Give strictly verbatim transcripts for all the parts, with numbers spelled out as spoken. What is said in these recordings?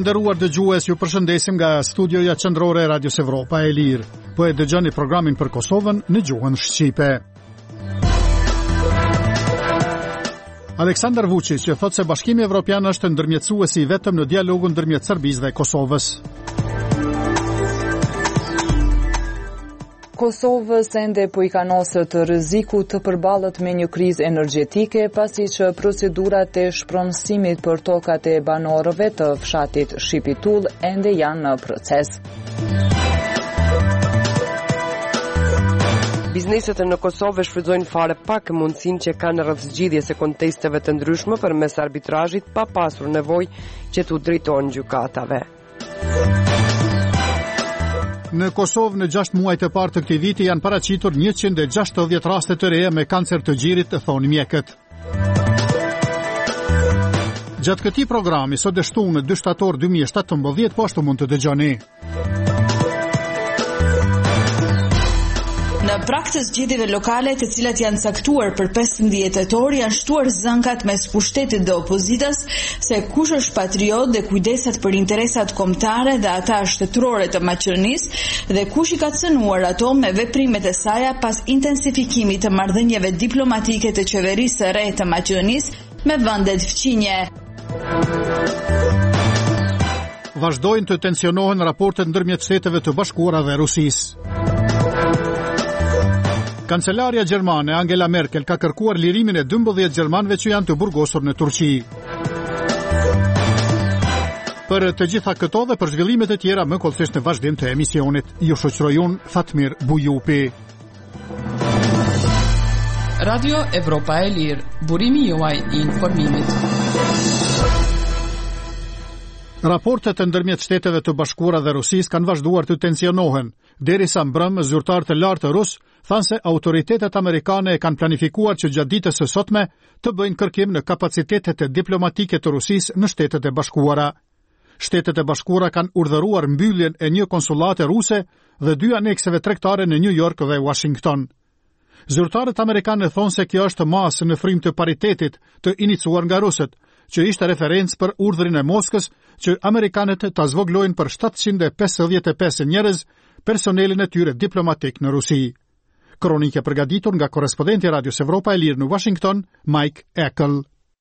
nderuar dëgjues, ju përshëndesim nga studioja qendrore e Radios Evropa e Lirë. Po e dëgjoni programin për Kosovën në gjuhën shqipe. Aleksandar Vučić që thotë se Bashkimi Evropian është ndërmjetësuesi vetëm në dialogun ndërmjet Serbisë dhe Kosovës. Kosovës ende po i kanosët rreziku të përballet me një krizë energjetike pasi që procedurat e shpronësimit për tokat e banorëve të fshatit Shqipitull ende janë në proces. Bizneset në Kosovë shfrytëzojnë fare pak mundësinë që kanë rreth zgjidhjes së kontesteve të ndryshme përmes arbitrazhit pa pasur nevojë që t'u drejtohen gjykatave. Në Kosovë në gjashtë muajt e parë të këtij viti janë paraqitur njëqind e gjashtëdhjetë raste të reja me kancer të gjirit, thonë mjekët. Gjatë këtij programi sot e shtunë dy shtator dy mijë e shtatëmbëdhjetë, po ashtu mund të dëgjoni. Në prag të zgjedhjeve lokale, të cilat janë caktuar për pesëmbëdhjetë tetor, janë shtuar zënkat mes pushtetit dhe opozitës se kush është patriot dhe kujdesat për interesat kombëtare dhe ata shtetërore të Maqedonisë dhe kush i ka cënuar ato me veprimet e saj pas intensifikimit të marrëdhënieve diplomatike të qeverisë së re të Maqedonisë me vendet fqinje. Vazhdojnë të tensionohen raportet ndërmjet Shteteve të Bashkuara dhe Rusisë. Kancelaria gjermane Angela Merkel ka kërkuar lirimin e dymbëdhjetë gjermanëve që janë të burgosur në Turqi. Për të gjitha këto dhe për zhvillimet e tjera më kollësisht në vazhdim të emisionit, ju shoqëroj unë Fatmir Bujupi. Radio Evropa e Lirë, burimi juaj i informimit. Raportet e ndërmjet Shteteve të Bashkuara dhe Rusisë kanë vazhduar të tensionohen, derisa mbrëm zyrtarë të lartë rus thanë se autoritetet amerikane e kanë planifikuar që gjatë ditës së sotme të bëjnë kërkim në kapacitetet e diplomatike të Rusisë në Shtetet e Bashkuara. Shtetet e Bashkuara kanë urdhëruar mbylljen e një konsulate ruse dhe dy anekseve tregtare në New York dhe Washington. Zyrtarët amerikanë thonë se kjo është masë në frymë të paritetit të iniciuar nga rusët, që ishte referencë për urdhrin e Moskës që amerikanët ta zvoglojnë për shtatëqind e pesëdhjetë e pesë njerëz personelin e tyre diplomatik në Rusi. Kronike përgatitur nga korrespondenti Radios Evropa e Lirë në Washington, Mike Eckel.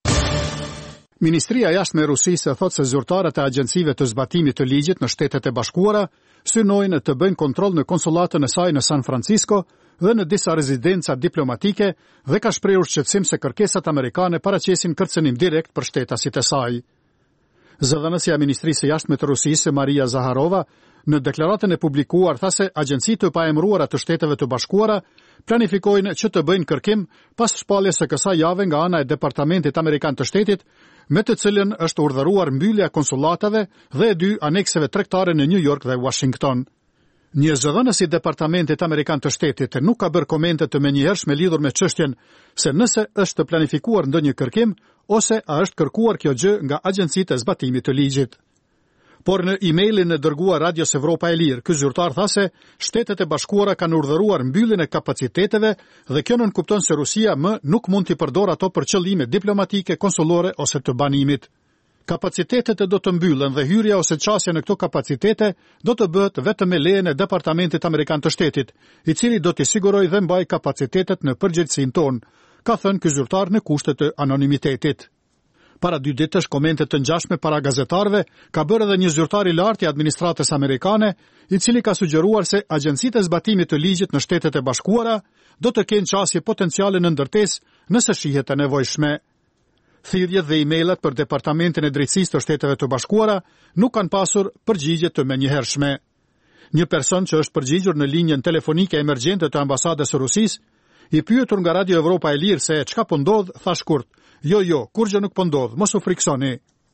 Ministria e Jashtme e Rusisë thotë se zyrtarët e agjencive të zbatimit të ligjit në Shtetet e Bashkuara synojnë të bëjnë kontroll në konsulatën e saj në San Francisco dhe në disa rezidenca diplomatike dhe ka shprehur shqetësim se kërkesat amerikane paraqesin kërcënim direkt për shtetasit e saj. Zëdhënësja e Ministrisë së Jashtme të Rusisë, Maria Zaharova, në deklaratën e publikuar tha se agjencitë të paemëruara të Shteteve të Bashkuara planifikojnë që të bëjnë kërkim pas shpalljes së kësaj jave nga ana e Departamentit Amerikan të Shtetit, me të cilën është urdhëruar mbyllja e konsulatave dhe e dy anekseve tregtare në New York dhe Washington. Një zëdhënës i Departamentit Amerikan të Shtetit nuk ka bërë komente të menjëhershme lidhur me çështjen se nëse është planifikuar ndonjë kërkim ose a është kërkuar kjo gjë nga agjencitë e zbatimit të ligjit. Por në emailin e dërguar Radios Evropa e Lirë, ky zyrtar tha se Shtetet e Bashkuara kanë urdhëruar mbylljen e kapaciteteve dhe kjo nënkupton se Rusia më nuk mund t'i përdorë ato për qëllime diplomatike, konsullore ose të banimit. Kapacitetet do të mbyllen dhe hyrja ose qasja në këto kapacitete do të bëhet vetëm me lejen e Departamentit Amerikan të Shtetit, i cili do t'i sigurojë dhe mbajë kapacitetet në përgjegjësinë tonë, ka thënë ky zyrtar në kushte të anonimitetit. Para dy ditësh komente të ngjashme para gazetarëve ka bërë edhe një zyrtar i lartë i administratës amerikane, i cili ka sugjeruar se agjencitë e zbatimit të ligjit në Shtetet e Bashkuara do të kenë qasje potenciale në ndërtesë nëse shihet e nevojshme. Thirrjet dhe emailet për Departamentin e Drejtësisë të Shteteve të Bashkuara nuk kanë pasur përgjigje të menjëhershme. Një person që është përgjigjur në linjën telefonike emergjente të ambasadës së Rusisë, i pyetur nga Radio Evropa e Lirë se çka po ndodh, tha shkurt: "Jo, jo, kur gjë nuk po ndodh, mos u friksoni."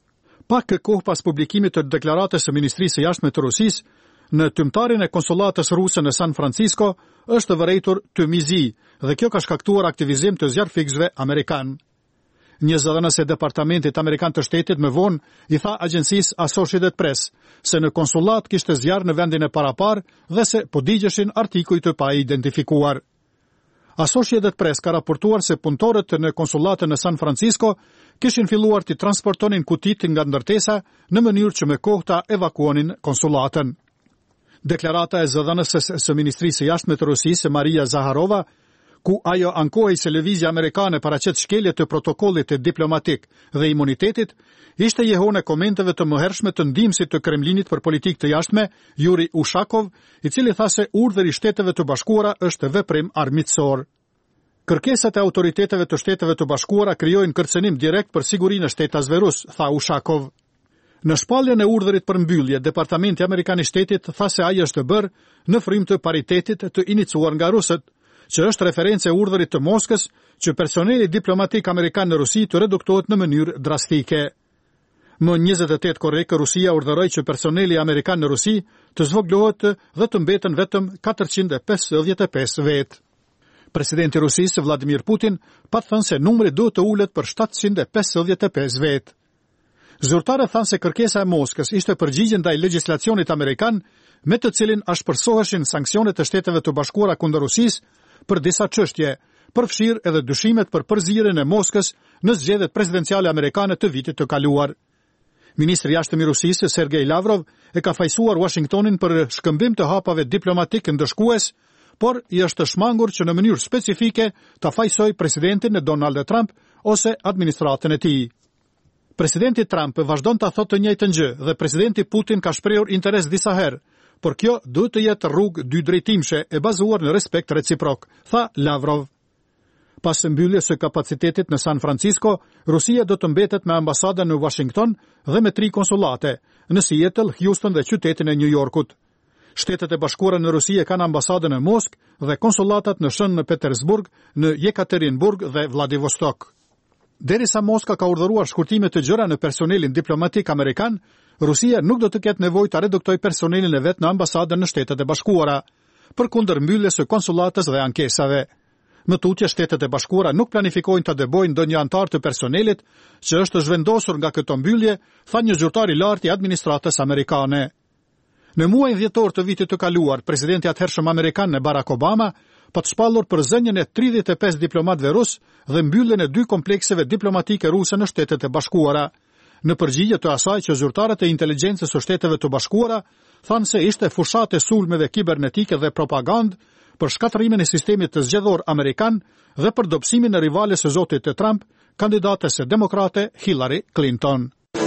Pak kohë pas publikimit të deklaratës së Ministrisë së Jashtme të Rusisë, në tymtarin e konsulatës ruse në San Francisco është vërejtur tëmizi dhe kjo ka shkaktuar aktivizim të zjarrfiksëve amerikan. Një zëdhënës e Departamentit Amerikan të Shtetit më vonë i tha agjencisë Associated Press se në konsulat kishte zjarr në vendin e parapar dhe se po digjeshin artikuj të pa identifikuar. Associated Press ka raportuar se punëtorët në konsulatën në San Francisco kishin filluar të transportonin kutit nga ndërtesa në mënyrë që me kohë ta evakuonin konsulatën. Deklarata e zëdhënëses së Ministrisë së Jashtme të Rusisë, Maria Zaharova, ku ajo ankohej se lëvizja amerikane paraqet shkelje të protokollit diplomatik dhe imunitetit, ishte jehone komenteve të mëhershme të ndihmësit të Kremlinit për politikë të jashtme, Yuri Ushakov, i cili tha se urdhri i Shteteve të Bashkuara është veprim armiqësor. Kërkesat e autoriteteve të Shteteve të Bashkuara krijojnë kërcënim direkt për sigurinë e shtetasve rus, tha Ushakov. Në shpalljen e urdhërit për mbyllje, Departamenti Amerikan i Shtetit tha se ai është bërë në frymë të paritetit të iniciuar nga rusët, që është referencë e urdhërit të Moskës që personeli diplomatik amerikan në Rusi të reduktohet në mënyrë drastike. Më njëzet e tetë korrekë, Rusia urdhëroi që personeli amerikan në Rusi të zvogëlohet dhe të mbeten vetëm katërqind e pesëdhjetë e pesë vetë. Presidenti i Rusisë, Vladimir Putin, pat thënë se numri duhet të ulet për shtatëqind e pesëdhjetë e pesë vetë. Zyrtarët thanë se kërkesa e Moskës ishte përgjigje ndaj legjislacionit amerikan, me të cilin ashpërsoheshin sanksionet e Shteteve të Bashkuara kundër Rusisë për disa çështje, përfshirë edhe dyshimet për përzierjen e Moskës në zgjedhjet presidenciale amerikane të vitit të kaluar. Ministri i Jashtëm i Rusisë, Sergej Lavrov, e ka fajsuar Washingtonin për shkëmbim të hapave diplomatik ndëshkues, por i është shmangur që në mënyrë specifike ta fajsoj presidentin Donald Trump ose administratën e tij. Presidenti Trump vazhdon ta thotë të njëjtën gjë dhe presidenti Putin ka shprehur interes disa herë, por kjo duhet të jetë rrugë dy drejtimshe e bazuar në respekt reciprok, tha Lavrov. Pas mbylljes së kapacitetit në San Francisco, Rusia do të mbetet me ambasadën në Washington dhe me tri konsulate, në Seattle, Houston dhe qytetin e New Yorkut. Shtetet e Bashkuara në Rusi e kanë ambasadën në Moskë dhe konsulatat në Shën në Petersburg, në Jekaterinburg dhe Vladivostok. Derisa Moska ka urdhëruar shkurtime të gjëra në personelin diplomatik amerikan, Rusia nuk do të ketë nevojë ta reduktoj personelin e vet në ambasadën në Shtetet e Bashkuara, përkundër mbylljes së konsulatës dhe ankesave. Më tutje, Shtetet e Bashkuara nuk planifikojnë ta debojnë ndonjë antar të personelit që është zhvendosur nga këto mbyllje, tha një zyrtar i lartë i administratës amerikane. Në muajin dhjetor të vitit të kaluar, presidenti atëhershëm amerikan Barack Obama pa të shpallur për zënjen e tridhjetë e pesë diplomatëve rus dhe mbylljen e dy komplekseve diplomatike ruse në Shtetet e Bashkuara. Në përgjigje të asaj që zyrtarët e inteligjencës së Shteteve të Bashkuara thanë se ishte fushat e sulmeve kibernetike dhe propagandë për shkatërimin e sistemit të zgjedhor amerikan dhe për dobësimin e rivales së zotit të Trump, kandidates së demokrate Hillary Clinton.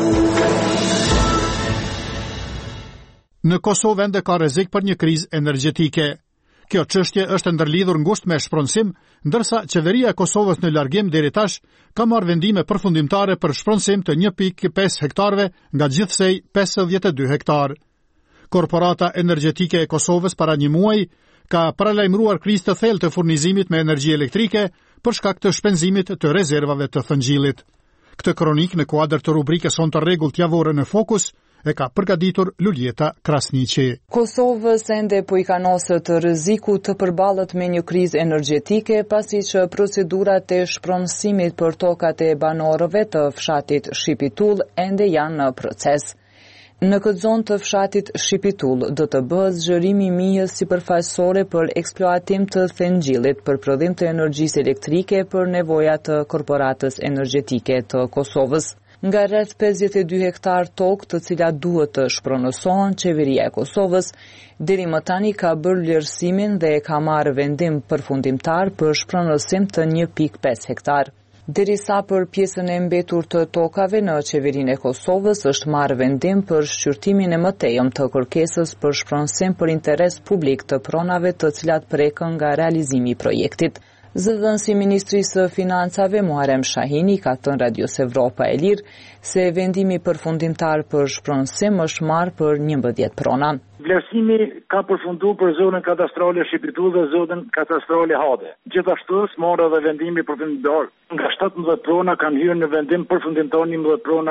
Në Kosovë ende ka rrezik për një krizë energjetike. Kjo çështje është ndërlidhur ngushtë me shpronësim, ndërsa qeveria e Kosovës në largim deri tash ka marrë vendime përfundimtare për shpronësim të një pikë pesë hektarëve nga gjithsej pesëdhjetë e dy hektarë. Korporata energjetike e Kosovës para një muaji ka paralajmëruar krizë të thellë të furnizimit me energji elektrike për shkak të shpenzimit të rezervave të thëngjillit. Këtë kronik në kuadër të rubrikës On të rregullt javore në Fokus e ka përgatitur Luljeta Krasniqi. Kosovës ende po i kanosët rreziku të përballet me një krizë energjetike pasi që procedurat e shpronësimit për tokat e banorëve të fshatit Shipitull ende janë në proces. Në këtë zonë të fshatit Shipitull do të bëhet zgjerimi i mijës sipërfaqësore për eksploatim të thëngjillit për prodhim të energjisë elektrike për nevojat të korporatës energjetike të Kosovës. Nga rreth pesëdhjetë e dy hektar tokë të cilat duhet të shpronësohen, qeveria e Kosovës deri më tani ka bërë vlerësimin dhe ka marrë vendim përfundimtar për shpronësim të një pikë pesë hektar. Derisa për pjesën e mbetur të tokave në qeverinë e Kosovës është marrë vendim për shqyrtimin e mëtejëm të kërkesës për shpronësim për interes publik të pronave të cilat prekën nga realizimi i projektit. Zëdhënësi Ministrisë së Financave Muharrem Shahini ka thënë Radios Evropa e Lirë se vendimi përfundimtar për shpronësim është marrë për njëmbëdhjetë prona. Vlerësimi ka përfunduar për zonën kadastrale Shipitull dhe zonën kadastrale Hade. Gjithashtu marrë edhe vendimi përfundimtar. Nga shtatëmbëdhjetë prona kanë hyrë në vendim përfundimtar njëmbëdhjetë prona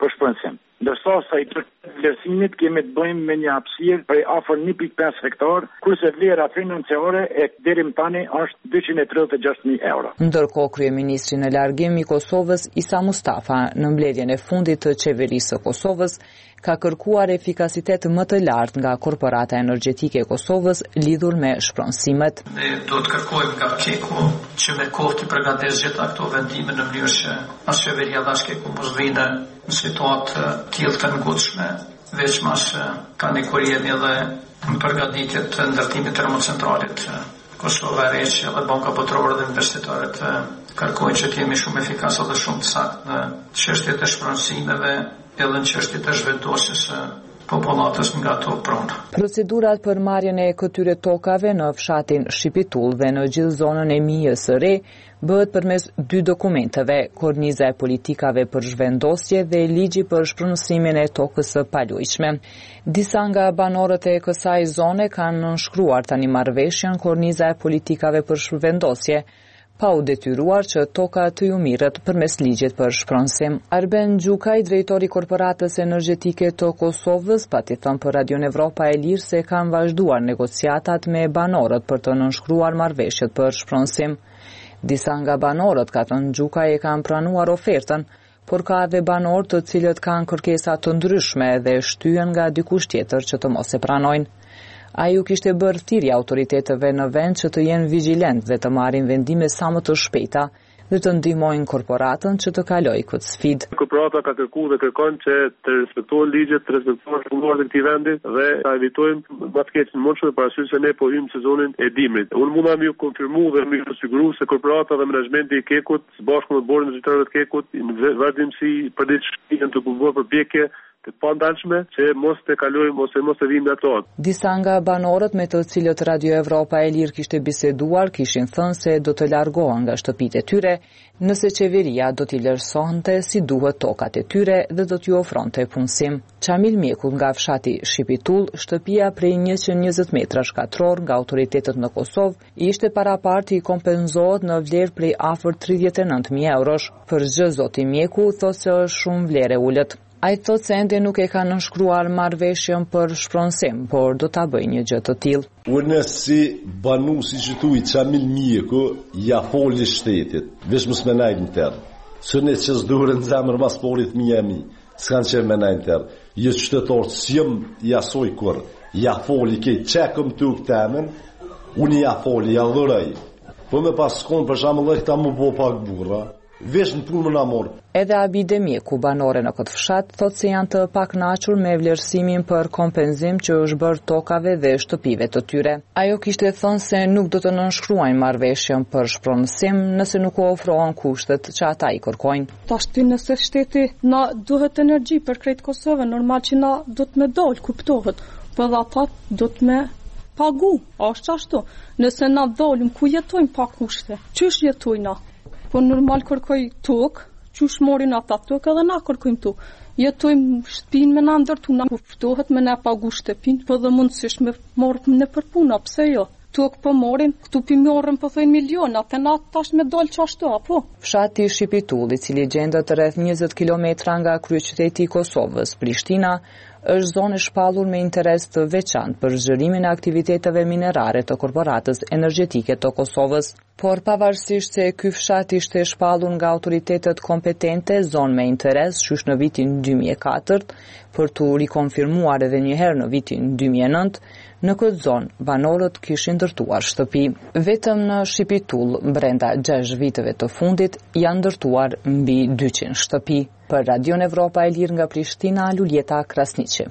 për shpronësim. Ndërsa sa i përket vlerësimit kemi të bëjmë me një hapësirë prej afër një pikë pesë hektar, kurse vlera financiare e deri më tani është dyqind e tridhjetë e gjashtë mijë euro. Ndërkohë kryeministri në largim i Kosovës Isa Mustafa në mbledhjen e fundit të qeverisë së Kosovës ka kërkuar efikasitet më të lartë nga Korporata Energjetike e Kosovës lidhur me shpronësimet. Ne do të kërkojmë nga Keku që me kohë të përgatesë gjitha këto vendime në mënyrë që as qeveria dhe as Keku mos vinë në situatë tillë të ngutshme, veçmas ka një kurrjedhje edhe në përgatitje të ndërtimit termocentralit Kosova e Reqja dhe Banka Botërore dhe Universitetet kërkojnë që të jemi shumë efikas dhe shumë të saktë në çështjet e shpronësimeve edhe në çështjet e zhvendosjes së popullatës nga ato prona. Procedurat për marrjen e këtyre tokave në fshatin Shqipitull dhe në gjithë zonën e Mijës së Re bëhet përmes dy dokumenteve, korniza e politikave për zhvendosje dhe ligji për shpronësimin e tokës së palujshme. Disa nga banorët e kësaj zone kanë nënshkruar tani marrëveshjen korniza e politikave për zhvendosje, pa u detyruar që toka të ju mirët përmes ligjit për shpronësim. Arben Gjukaj, drejtori Korporatës Energjetike të Kosovës, pati thënë për Radio Evropa e Lirë se kanë vazhduar negociatat me banorët për të nënshkruar marrëveshjet për shpronësim. Disa nga banorët, ka thënë Gjukaj, e kanë pranuar ofertën, por ka dhe banorë të cilët kanë kërkesa të ndryshme dhe shtyhen nga dikush tjetër që të mos e pranojnë. Ai u kishte bërë thirrje autoriteteve në vend që të jenë vigjilent dhe të marrin vendime sa më të shpejta dhe të ndihmojnë korporatën që të kalojë këtë sfidë. Korporata ka kërkuar dhe kërkon që të respektohen ligjet, të respektohen rregullat e këtij vendi dhe ta evitojmë më të keq në mundshme parasysh se ne po hyjmë sezonin e dimrit. Unë mund ta më konfirmoj dhe më siguroj se korporata dhe menaxhmenti i Kekut së bashku me bordin e drejtorëve të Kekut në vazhdimsi përditshëm janë të kulluar përpjekje të pandalshme që mos të kalojmë ose mos të vinë ato. Disa nga banorët me të cilët Radio Evropa e Lirë kishte biseduar kishin thënë se do të largohen nga shtëpitë e tyre nëse qeveria do t'i lërsohente si duhet tokat e tyre dhe do t'ju ofronte punësim. Çamil Mjekut nga fshati Shqipitull, shtëpia prej njëqind e njëzet metra shkatror nga autoritetet në Kosovë, ishte paraparti i kompenzohet në vlerë prej afër tridhjetë e nëntë mijë eurosh. Për gjë zoti Mjeku thotë se është shumë vlerë e ulët. Ai thotë se ende nuk e ka nënshkruar marrëveshjen për shpronësim, por do ta bëjë një gjë të tillë. Unë si banuesi që thuj Çamil Mjeku ja foli shtetit, veç mos më najnë tërë. Sënë që s'duhet në zemër mas polit mija mi, s'kanë që më najnë tërë. Jo qytetarë s'jëm jasoj kur, ja foli kej qekëm të u këtemen, unë ja foli, ja dhëraj. Po me pas s'konë për shamë dhe këta mu bo pak burra. Vesh në punë më në morë. Edhe Abide Mjeku, banore në këtë fshat, thot se janë të paknaqur me vlerësimin për kompenzim që është bërë tokave dhe shtëpive të tyre. Ajo kishte thënë se nuk do të nënshkruajnë marrëveshjen për shpronësim nëse nuk u ofrohen kushtet që ata i kërkojnë. Tashti nëse shteti na duhet energji për krejt Kosovë, normal që na do të me dal, kuptohet, për dhe ata do të me pagu, ashtë ashtu. Nëse na dalim, ku jetojmë pa kushte? Qysh jetojnë na? Po normal kërkoj tokë, qysh morin ata tokë edhe na kërkojmë tokë. Jetojmë shtëpinë me na ndërtu, na kuptohet me na pagu shtëpinë, po dhe mundësish me marrë në përpuna, pse jo? Tokë po morin, këtu pi morën po thojnë miliona, te na tash me dal qashtu, apo? Fshati Shqipitull, i cili gjendet rreth njëzet kilometra nga kryeqyteti i Kosovës, Prishtina, është zonë e shpallur me interes të veçantë për zhërimin e aktiviteteve minerare të Korporatës Energjetike të Kosovës. Por pavarësisht se ky fshat ishte e shpallur nga autoritetet kompetente, zonë me interes qysh në vitin dy mijë e katër, për të rikonfirmuar edhe një herë në vitin dy mijë e nëntë, në këtë zonë banorët kishin ndërtuar shtëpi. Vetëm në Shqipitull, brenda gjashtë viteve të fundit, janë ndërtuar mbi dyqind shtëpi. Për Radio Evropa e Lirë nga Prishtina, Luljeta Krasniqi.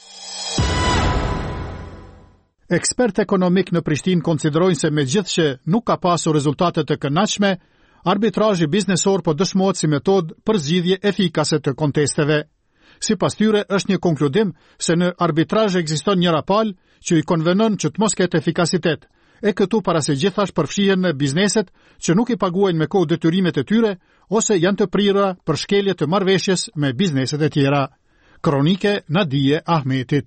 Ekspert ekonomik në Prishtinë konsiderojnë se megjithëse që nuk ka pasur rezultate të kënaqshme, arbitrazhi biznesor po dëshmohet si metodë për zgjidhje efikase të kontesteve. Sipas tyre është një konkludim se në arbitrazh ekziston një rapal që i konvenon që të mos ketë efikasitet, e këtu para se gjithash përfshihen në bizneset që nuk i paguajnë me kohë detyrimet e tyre ose janë të prirura për shkelje të marrëveshjes me bizneset e tjera. Kronike Nadije Ahmetit.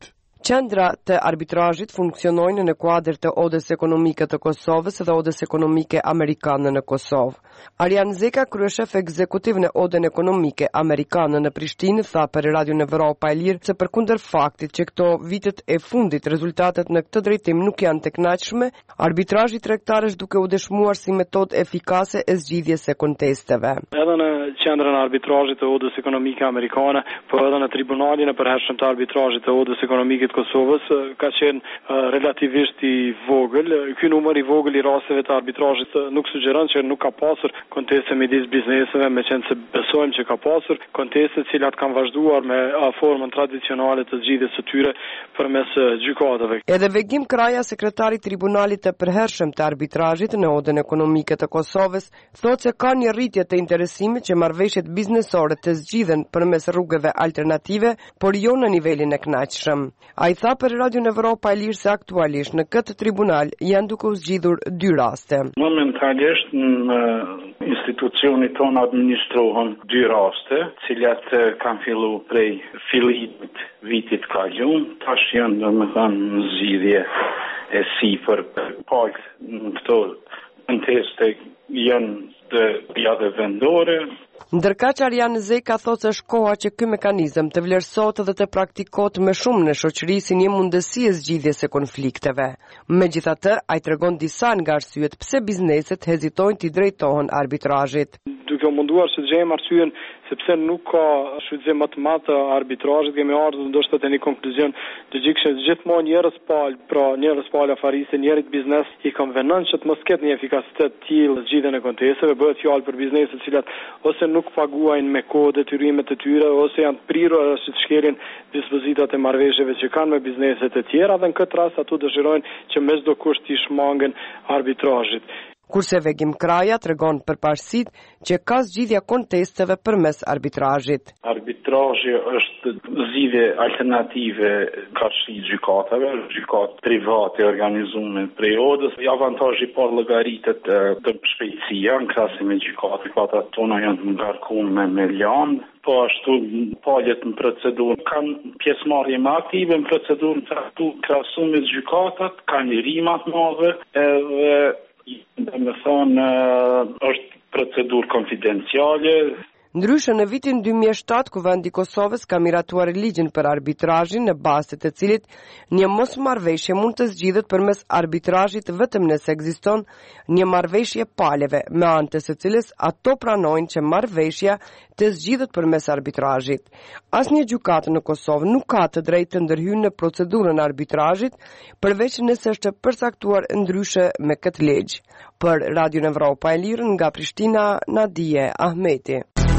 Qendra të arbitrazhit funksionojnë në kuadër të Odës Ekonomike të Kosovës dhe Odës Ekonomike Amerikane në Kosovë. Arjan Zeka, kryeshef ekzekutiv në Odën Ekonomike Amerikane në Prishtinë, tha për Radion Evropa e Lirë se përkundër faktit që këto vitet e fundit rezultatet në këtë drejtim nuk janë të kënaqshme, arbitrazhi tregtar është duke u dëshmuar si metodë efikase e zgjidhjes së kontesteve. Edhe në qendrën e arbitrazhit të Odës Ekonomike Amerikane, por edhe në tribunalin e përhershëm të arbitrazhit të Odës Ekonomike të Kosovës ka qenë uh, relativisht i vogël. Ky numër i vogël i rasteve të arbitrazhit nuk sugjeron që nuk ka pasur konteste midis bizneseve, meqense se besojmë që ka pasur konteste të cilat kanë vazhduar me uh, formën tradicionale të zgjidhjes së tyre përmes uh, gjykatave. Edhe Vegim Kraja, sekretari i Tribunalit të përhershëm të arbitrazhit në Odën Ekonomike të Kosovës, thotë se ka një rritje të interesimit që marrëveshjet biznesore të zgjidhen përmes rrugëve alternative, por jo në nivelin e kënaqshëm. A i tha për Radion Evropa e Lirë se aktualisht në këtë tribunal janë duke u zgjidhur dy raste. Momentalisht në institucionit tonë administrohen dy raste, cilat kanë fillu prej fillimit vitit kaluar, tash janë domethënë në zgjidhje e sipër pak në këto konteste janë të pjade vendore. Ndërka që Arjan Zeka thotë se është koha që ky mekanizëm të vlerësohet dhe të praktikohet më shumë në shoqëri si një mundësi e zgjidhjes së konflikteve. Megjithatë, ai tregon disa nga arsyet pse bizneset hezitojnë të drejtohen arbitrazhit. Duke u munduar që të gjejmë arsyen sepse nuk ka shfrytëzim më të madh të arbitrazhit, kemi ardhur ndoshta te një konkluzion të gjithë gjithmonë njerëz palë, pra njerëz palë afarisë, njerëz biznes i konvenon që të mos ketë një efikasitet të tillë zgjidhjen e kontesteve, bëhet fjalë për biznese të cilat ose nuk paguajnë me kohë detyrimet e tyre ose janë të prirur si të shkelin dispozitat e marrëveshjeve që kanë me bizneset e tjera dhe në këtë rast ato dëshirojnë që me çdo kusht të shmangen arbitrazhit. Kurse Vegim Kraja tregon përparësit që ka zgjidhja kontesteve përmes arbitrazhit. Arbitrazhi është zgjidhje alternative karshi gjykatave, gjykat private organizuar prej Odës. Avantazhi i parë llogaritet të shpejtësia në krahasim me gjykatat. Gjykatat tona janë të ngarkuar me milion. Po ashtu palët në procedurë kanë pjesëmarrje më aktive në procedurën të krahasumit gjykatat, kanë lirima të mëdha edhe dhe me thonë është procedurë konfidenciale. Ndryshe në vitin dy mijë e shtatë, Kuvendi i Kosovës ka miratuar ligjin për arbitrazhin në bazë të cilit një mosmarrëveshje mund të zgjidhet përmes arbitrazhit vetëm nëse ekziston një marrëveshje paleve, me anë të së cilës ato pranojnë që marrëveshja të zgjidhet përmes arbitrazhit. Asnjë gjykatë në Kosovë nuk ka të drejtë të ndërhyjë në procedurën e arbitrazhit, përveç nëse është përcaktuar ndryshe me këtë ligj. Për Radion Evropa e Lirë nga Prishtina, Nadije Ahmeti.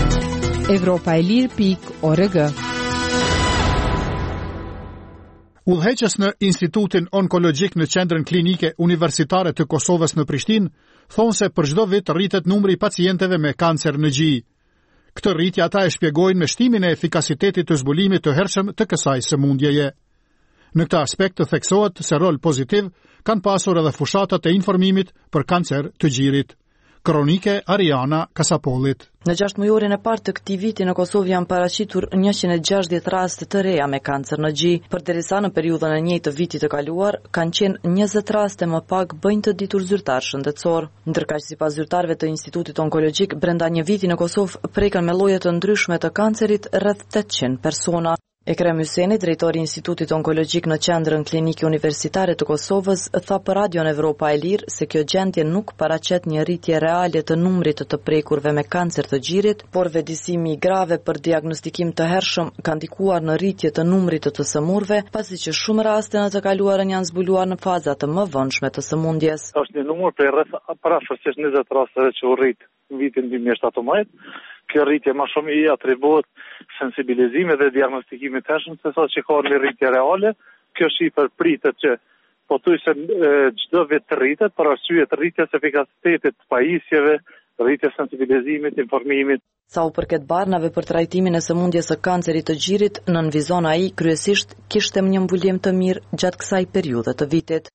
Evropa e Lirë pikë org. Udhëheqës në Institutin Onkologjik në Qendrën Klinike Universitare të Kosovës në Prishtinë thonë se për çdo vit rritet numri i pacientëve me kancer në gjë. Këtë rritje ata e shpjegojnë me shtimin e efikasitetit të zbulimit të hershëm të kësaj sëmundjeje. Në këtë aspekt të theksohet se rol pozitiv kanë pasur edhe fushatat e informimit për kancer të gjirit. Kronike Ariana Kasapollit. Në gjashtë mujorin e parë të këtij viti në Kosovë janë paraqitur njëqind e gjashtëdhjetë raste të reja me kancer në gjë, përderisa në periudhën e njëjtë të vitit të kaluar kanë qenë njëzet raste më pak bëjnë të ditur zyrtar shëndetësor. Ndërkaq sipas zyrtarëve të Institutit Onkologjik, brenda një viti në Kosovë prekën me lloje të ndryshme të kancerit rreth tetëqind persona. Ekrem Hyseni, drejtori i Institutit Onkologjik në Qendrën Klinike Universitare të Kosovës, tha për Radion Evropa e Lirë se kjo gjendje nuk paraqet një rritje reale të numrit të të prekurve me kancer të gjirit, por vëdësimi i grave për diagnostikim të hershëm ka ndikuar në rritje të numrit të të sëmurve, pasi që shumë raste në të kaluarën janë zbuluar në faza të më vonshme të sëmundjes. Është një numër për rreth parashërsesh njëzet rasteve që u rrit në vitin dy mijë e shtatëmbëdhjetë. Kjo rritje më shumë i atribuohet sensibilizimit dhe diagnostikimit të hershëm, se sa që ka një rritje reale. Kjo shifër pritet që pothuajse çdo vit të rritet për arsye të rritjes efikasitetit të pajisjeve, rritjes sensibilizimit, informimit. Sa u përket barnave për trajtimin e sëmundjes së kancerit të gjirit, nënvizon ai kryesisht kishte një mbulim të mirë gjatë kësaj periudhe të vitit.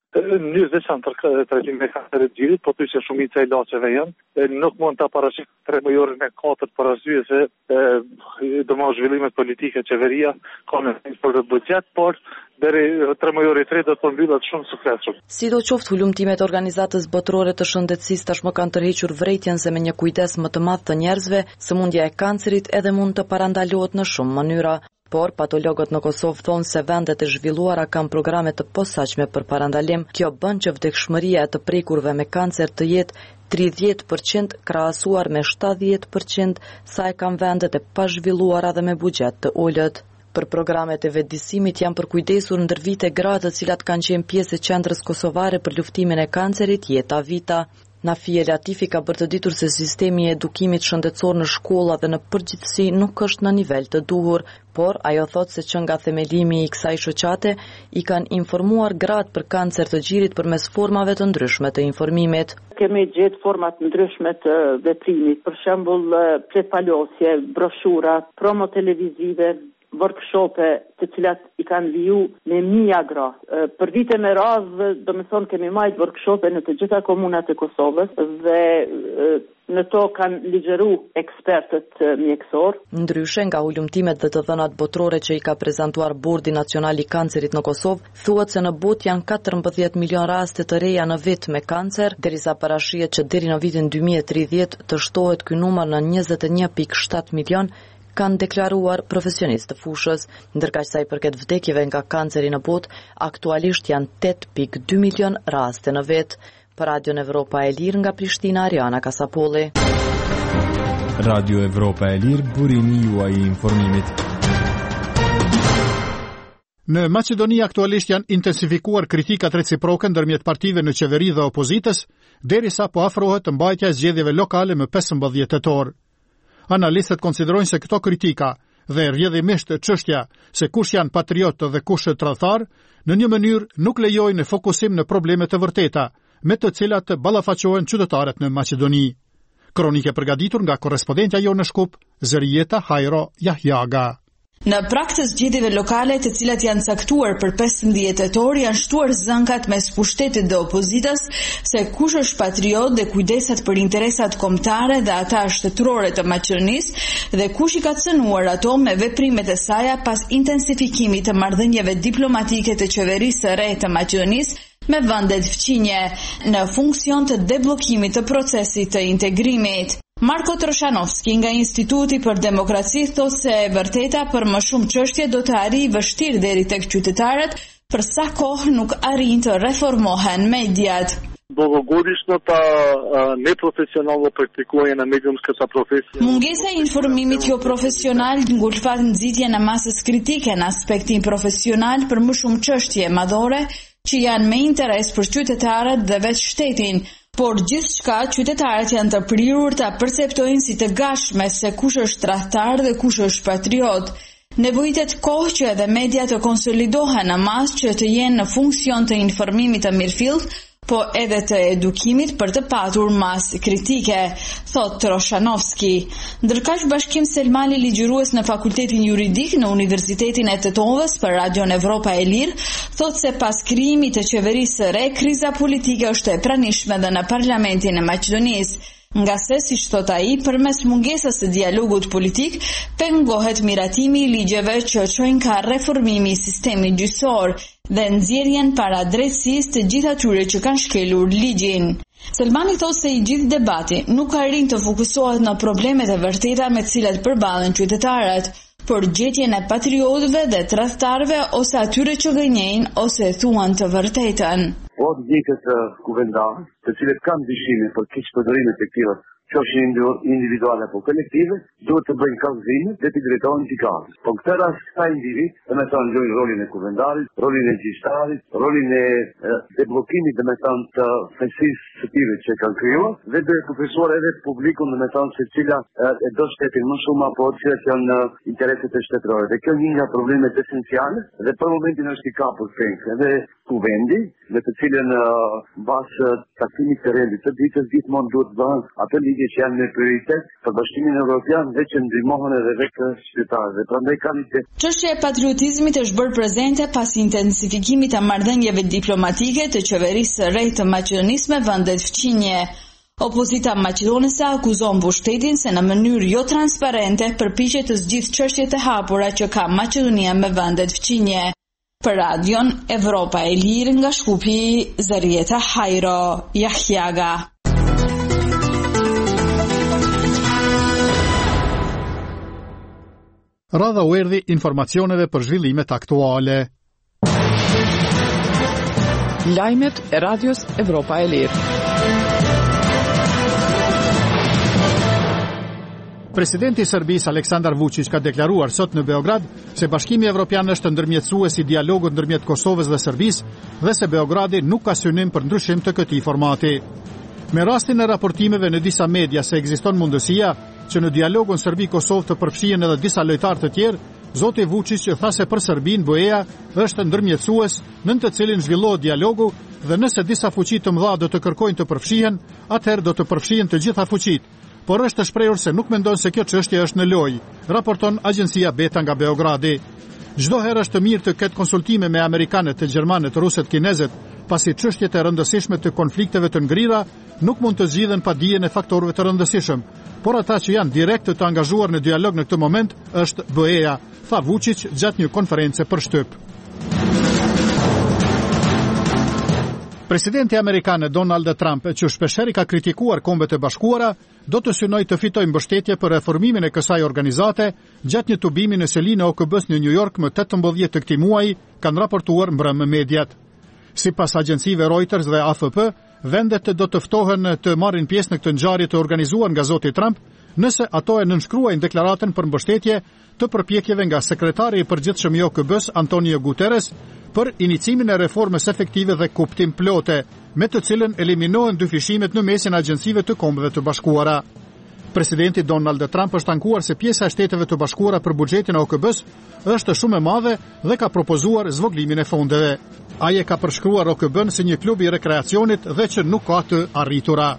Njës dhe qanë të trajtim me kancerit gjirit, po të që shumica e ilaçeve janë, nuk mund të parashik tre mujorin e katërt për arsye se do ma zhvillimet politike qeveria ka në për buxhet, por deri tre mujori i tretë do të mbyllet shumë suksesshëm. Sidoqoftë, hulumtimet e Organizatës Botërore të Shëndetësisë tashmë kanë tërhequr vërejtjen se me një kujdes më të madh të njerëzve, sëmundja e kancerit edhe mund të parandalohet në shumë mënyra. Por patologët në Kosovë thonë se vendet e zhvilluara kanë programe të posaçme për parandalim. Kjo bën që vdekshmëria e të prekurve me kancer të jetë tridhjetë përqind krahasuar me shtatëdhjetë përqind sa e kanë vendet e pazhvilluara dhe me buxhet të ulët. Për programet e vetëdijësimit janë përkujdesur ndër vite gratë të cilat kanë qenë pjesë e qendrës kosovare për luftimin e kancerit Jeta Vita. Nafie Latifi ka bërë të ditur se sistemi i edukimit shëndetësor në shkolla dhe në përgjithësi nuk është në nivel të duhur, por ajo thotë se që nga themelimi i kësaj shoqate i kanë informuar gratë për kancer të gjirit përmes formave të ndryshme të informimit. Kemi gjetë format ndryshme të veprimit, për shembull pletpalosje, broshura, promo televizive, workshope të cilat i kanë viju me mija gra. Për vite me radhë, do me thonë, kemi majtë workshope në të gjitha komunat e Kosovës dhe në to kanë ligjeru ekspertët mjekësor. Ndryshe nga hulumtimet dhe të dhënat botërore që i ka prezantuar Bordi Nacional i Kancerit në Kosovë, thuhet se në botë janë katërmbëdhjetë milion raste të reja në vit me kancer, derisa parashihet që deri në vitin dy mijë e tridhjetë të shtohet ky numër në njëzet e një pikë shtatë milion, kanë deklaruar profesionistë të fushës. Ndërkaq sa i përket vdekjeve nga kanceri në botë, aktualisht janë tetë pikë dy milion raste në vit. Për Radio Evropa e Lirë nga Prishtina, Ariana Kasapolli. Radio Evropa e Lirë, burimi juaj i informimit. Në Maqedoni aktualisht janë intensifikuar kritikat reciproke ndërmjet partive në qeveri dhe opozitës, derisa po afrohet mbajtja e zgjedhjeve lokale më pesëmbëdhjetë tetor. Analistët konsiderojnë se këto kritika dhe rrjedhimisht çështja se kush janë patriotë dhe kush tradhtar, në një mënyrë nuk lejojnë fokusim në probleme të vërteta, me të cilat ballafaqohen qytetarët në Maqedoni. Kronike përgatitur nga korrespondentja jonë në Shkup, Zërijeta Hajro Jahjaga. Në prag të zgjedhjeve lokale, të cilat janë caktuar për pesëmbëdhjetë tetor, janë shtuar zënkat mes pushtetit dhe opozitës se kush është patriot dhe kujdesat për interesat kombëtare dhe ata shtetërore të Maqedonisë dhe kush i ka cënuar ato me veprimet e saj pas intensifikimit të marrëdhënieve diplomatike të qeverisë së re të Maqedonisë me vendet fqinje në funksion të deblokimit të procesit të integrimit. Marko Troshanovski nga Instituti për Demokraci thotë se e vërteta për më shumë çështje do të arrijë vështirë deri tek qytetarët, për sa kohë nuk arrin të reformohen mediat. Dugogodišnjata neprofesionalno praktikuje në medium kësa profesie. Mungesa e informimit jo profesional ngulfat nxitjen e masës kritike në aspektin profesional për më shumë çështje madhore që janë me interes për qytetarët dhe vetë shtetin, por gjithçka qytetarët janë të prirur ta perceptojnë si të gashme se kush është tradhtar dhe kush është patriot. Nevojitet kohë që edhe media të konsolidohen në masë që të jenë në funksion të informimit të mirëfillt, po edhe të edukimit për të patur masë kritike, thot Troshanovski. Ndërkaq Bashkim Selmali, ligjërues në Fakultetin Juridik në Universitetin e Tetovës për Radion Evropa e Lirë, thot se pas krijimit të qeverisë së re, kriza politike është e pranishme dhe në Parlamentin e Maqedonisë. Nga se, si thot ai, përmes mungesës së dialogut politik, pengohet miratimi i ligjeve që çojnë ka reformimi i sistemit gjyqësor dhe nxjerrjen para drejtësisë të gjithë atyre që kanë shkelur ligjin. Selmani thot se i gjithë debati nuk arrin të fokusohet në problemet e vërteta me të cilat përballen qytetarët, por gjetjen e patriotëve dhe tradhtarëve ose atyre që gënjejnë ose thuan të vërtetën. O djegët kuvendarë, të cilët kanë dëshime për keqpërdorimet e këtyre, qofshin individuale apo kolektive, duhet të bëjnë kallëzime dhe të drejtohen gjykatës. Po këtë rast këta individ, dhe me thënë lojnë rolin e kuvendarit, rolin e gjyqtarit, rolin e deblokimit dhe me thënë të fesisë iniciative që kanë krijuar dhe do të përfituar edhe publikun, do të thonë se cila e do shtetin më shumë apo cilat janë intereset e shtetërore. Dhe kjo një nga problemet esenciale dhe për momentin është i kapur fenks edhe kuvendi, me të cilën bazë taktimit të rendit të ditës gjithmonë duhet bëhen ato ligje që janë me prioritet për Bashkimin Evropian dhe që ndihmohen edhe vetë qytetarëve. Prandaj kanë çështja e patriotizmit është bërë prezente pas intensifikimit të marrëdhënieve diplomatike të qeverisë së re të Maqedonisë me vendet fqinje. Opozita maqedonese akuzon mbushtetin se në mënyrë jo transparente përpiqet të zgjidhë çështjet e hapura që ka Maqedonia me vendet fqinje. Për radion Evropa e Lirë nga Shkupi, Zarieta Hajro Jahjaga. Radha u erdhi informacioneve për zhvillimet aktuale. Lajmet e radios Evropa e Lirë. Presidenti i Serbisë Aleksandar Vučić ka deklaruar sot në Beograd se Bashkimi Evropian është ndërmjetësues i dialogut ndërmjet Kosovës dhe Serbisë dhe se Beogradi nuk ka synim për ndryshim të këtij formati. Me rastin e raportimeve në disa media se ekziston mundësia që në dialogun Serbi-Kosovë të përfshihen edhe disa lojtarë të tjerë, zoti Vučić tha se për Serbinë B E A është ndërmjetësues nën të cilin zhvillohet dialogu dhe nëse disa fuqi të mëdha do të kërkojnë të përfshihen, atëherë do të përfshihen të gjitha fuqitë. Por është shprehur se nuk mendon se kjo çështje është në lojë, raporton agjencia Beta nga Beogradi. Çdo herë është mirë të ketë konsultime me amerikanët, gjermanët, rusët, kinezët, pasi çështjet e rëndësishme të konflikteve të ngrira nuk mund të zgjidhen pa dijen e faktorëve të rëndësishëm, por ata që janë direkt të angazhuar në dialog në këtë moment është B E A, tha Vučić gjatë një konference për shtyp. Presidenti amerikan Donald Trump, që shpeshherë ka kritikuar Kombet e Bashkuara, do të synojë të fitojë mbështetje për reformimin e kësaj organizate gjatë një tubimi në selinë O K B-s në New York më tetëmbëdhjetë të këtij muaji, kanë raportuar mbrëmë mediat. Sipas agjencive Reuters dhe A F P, vendet do të ftohen të marrin pjesë në këtë ngjarje të organizuar nga zoti Trump, nëse ato e nënshkruajnë deklaratën për mbështetje të përpjekjeve nga sekretari i përgjithshëm i O K B-s Antonio Guterres për inicimin e reformës efektive dhe kuptim plote, me të cilën eliminohen dyfishimet në mesin e agjencive të Kombeve të Bashkuara. Presidenti Donald Trump është ankuar se pjesa e Shteteve të Bashkuara për buxhetin e O K B-s është shumë e madhe dhe ka propozuar zvoglimin e fondeve. Ai e ka përshkruar O K B-n si një klub i rekreacionit dhe që nuk ka të arritura.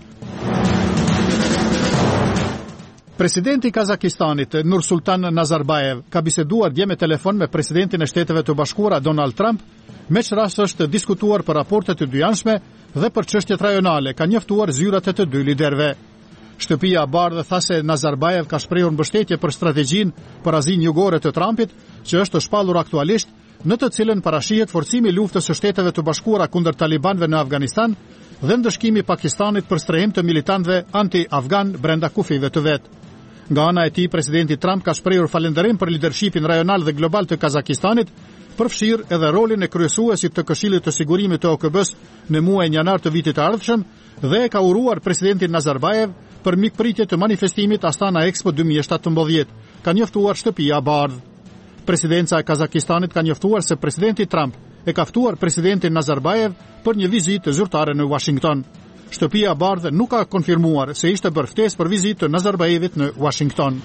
Presidenti i Kazakistanit, Nursultan Nazarbayev, ka biseduar dje me telefon me presidentin e Shteteve të Bashkuara Donald Trump, me që rast është diskutuar për raportet të dyjanshme dhe për çështjet rajonale, ka njoftuar zyrat e të dy liderëve. Shtëpia e Bardhë tha se Nazarbayev ka shprehur mbështetje për strategjinë për Azinë Jugore të Trumpit, që është shpallur aktualisht, në të cilën parashihet forcimi i luftës së Shteteve të Bashkuara kundër talibanëve në Afganistan dhe ndëshkimi i Pakistanit për strehim të militantëve anti-afgan brenda kufive të vet. Nga ana e tij, presidenti Trump ka shprehur falënderim për lidershipin rajonal dhe global të Kazakistanit, përfshirë edhe rolin e kryesuesit të Këshillit të Sigurimit të O K B-s në muajin janar të vitit të ardhshëm dhe e ka uruar presidentin Nazarbayev për mikpritje të manifestimit Astana Expo dy mijë e shtatëmbëdhjetë, ka njoftuar shtëpia e Bardhë. Presidenca e Kazakistanit ka njoftuar se presidenti Trump e ka ftuar presidentin Nazarbayev për një vizitë zyrtare në Washington. Shtëpia e Bardhë nuk ka konfirmuar se ishte bërë ftesë për vizitë të Nazarbayevit në Washington.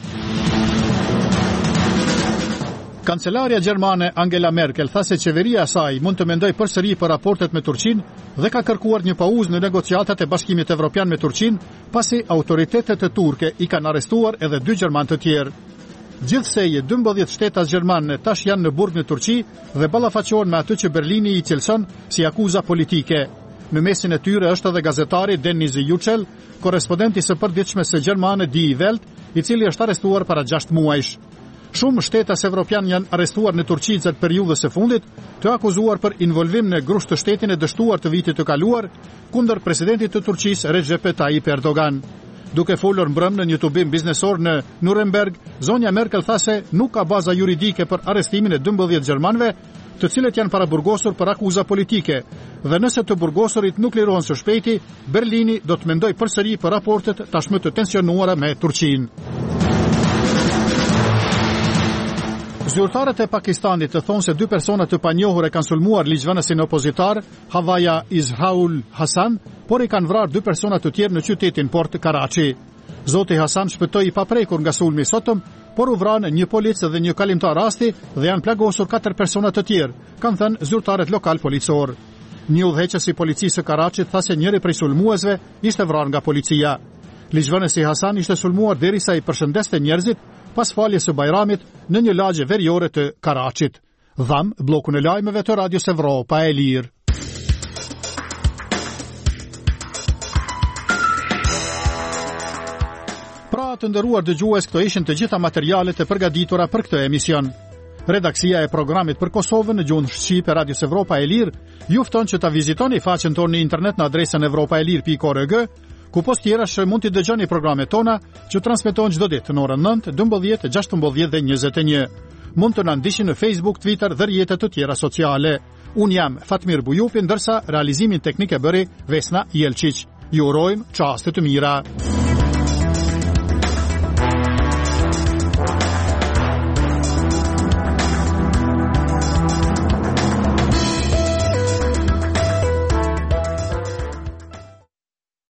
Kancelaria gjermane Angela Merkel tha se qeveria e saj mund të mendojë përsëri për raportet me Turqinë dhe ka kërkuar një pauzë në negociatat e Bashkimit Evropian me Turqinë, pasi autoritetet e turke i kanë arrestuar edhe dy gjerman të tjerë. Gjithsej, dymbëdhjetë shtetas gjermane tash janë në burg në Turqi dhe ballafaqohen me atë që Berlini i cilson si akuza politike. Në mesin e tyre është edhe gazetari Deniz Yücel, korrespondenti së përditshme së gjermane Die Welt, i cili është arrestuar para gjashtë muajsh. Shumë shtetas evropian janë arrestuar në Turqi gjatë periudhës së fundit, të akuzuar për involvim në grusht të shtetin e dështuar të vitit të kaluar kundër presidentit të Turqisë Recep Tayyip Erdogan. Duke folur mbrëm në një tubim biznesor në Nuremberg, zonja Merkel tha se nuk ka baza juridike për arrestimin e dymbëdhjetë gjermanëve, të cilët janë paraburgosur për akuza politike, dhe nëse të burgosurit nuk lirohen së shpejti, Berlini do të mendojë përsëri për raportet tashmë të tensionuara me Turqinë. Zyrtarët e Pakistanit të thonë se dy persona të panjohur e kanë sulmuar ligjvënësin opozitar Havaja Izhaul Hasan, por i kanë vrarë dy persona të tjerë në qytetin Port Karachi. Zoti Hasan shpëtoi i paprekur nga sulmi sotëm, por u vranë një polic dhe një kalimtar rasti dhe janë plagosur katër persona të tjerë, kanë thënë zyrtarët lokal policor. Një udhëheqës i policisë së Karachit tha se njëri prej sulmuesve ishte vrarë nga policia. Ligjvënësi Hasan ishte sulmuar derisa i përshëndeste njerëzit pas faljes së Bajramit në një lagje veriore të Karachit. Dham, blokun e lajmeve të Radios Evropa e Lirë. Pra të nderuar dëgjues, këto ishin të gjitha materialet e përgatitura për këtë emision. Redaksia e programit për Kosovën në gjuhën shqipe Radios Evropa e Lirë ju fton që ta vizitoni faqen tonë në internet në adresën evropaelir pikë org, ku post tjerash mund t'i dëgjoni programet tona që transmetohen çdo ditë në orën nëntë, dymbëdhjetë, gjashtëmbëdhjetë dhe njëzet e një. Mund të na ndiqni në Facebook, Twitter dhe rrjetet të tjera sociale. Un jam Fatmir Bujupi, ndërsa realizimin teknik e bëri Vesna Jelčić. Ju urojmë çaste të mira.